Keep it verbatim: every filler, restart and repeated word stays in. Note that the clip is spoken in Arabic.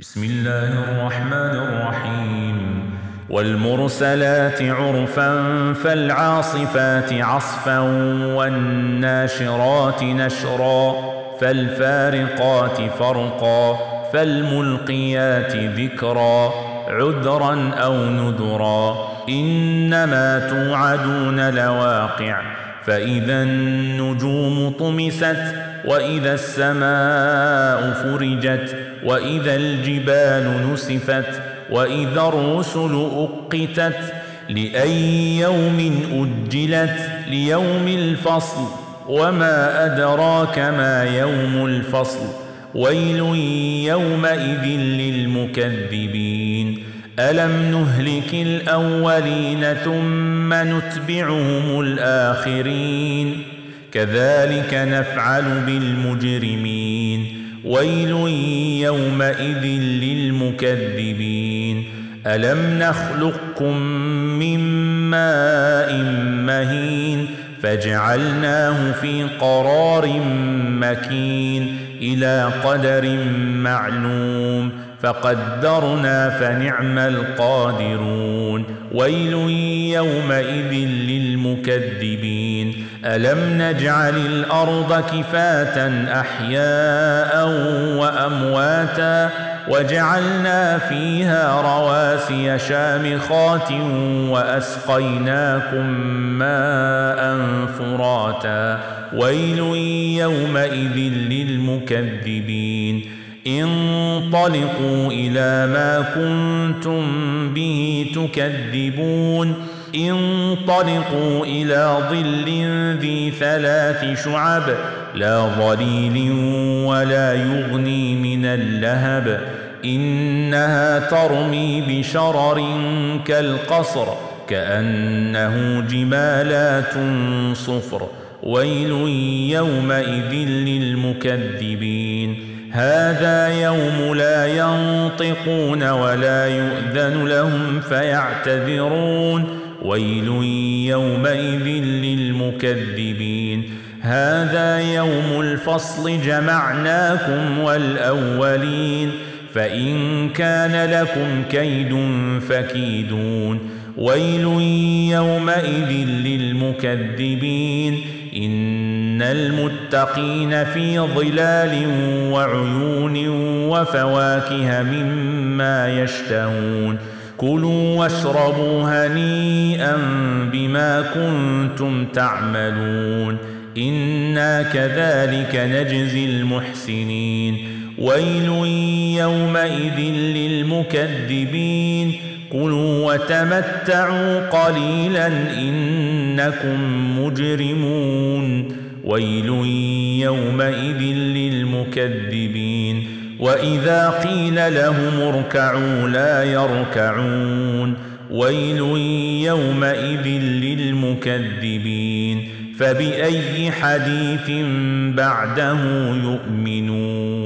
بسم الله الرحمن الرحيم والمرسلات عرفا فالعاصفات عصفا والناشرات نشرا فالفارقات فرقا فالملقيات ذكرا عذرا أو نذرا إنما توعدون لواقع فإذا النجوم طمست وإذا السماء فرجت وإذا الجبال نسفت وإذا الرسل أقتت لأي يوم أجلت ليوم الفصل وما أدراك ما يوم الفصل ويل يومئذ للمكذبين ألم نهلك الأولين ثم نتبعهم الآخرين كذلك نفعل بالمجرمين ويل يومئذ للمكذبين ألم نخلقكم من ماء مهين فجعلناه في قرار مكين إلى قدر معلوم فقدرنا فنعم القادرون ويل يومئذ للمكذبين ألم نجعل الأرض كفاة أحياء وأمواتا وجعلنا فيها رواسي شامخات وأسقيناكم ماء فراتا ويل يومئذ للمكذبين انطلقوا إلى ما كنتم به تكذبون انطلقوا إلى ظل ذي ثلاث شعب لا ظليل ولا يغني من اللهب إنها ترمي بشرر كالقصر كأنه جمالات صفر ويل يومئذ للمكذبين هذا يوم لا ينطقون ولا يؤذن لهم فيعتذرون ويل يومئذ للمكذبين هذا يوم الفصل جمعناكم والأولين فإن كان لكم كيد فكيدون ويل يومئذ للمكذبين إن المتقين في ظلال وعيون وفواكه مما يشتهون كلوا واشربوا هنيئا بما كنتم تعملون إنا كذلك نجزي المحسنين ويل يومئذ للمكذبين كلوا وتمتعوا قليلا إنكم مجرمون ويل يومئذ للمكذبين وإذا قيل لهم اركعوا لا يركعون ويل يومئذ للمكذبين فبأي حديث بعده يؤمنون.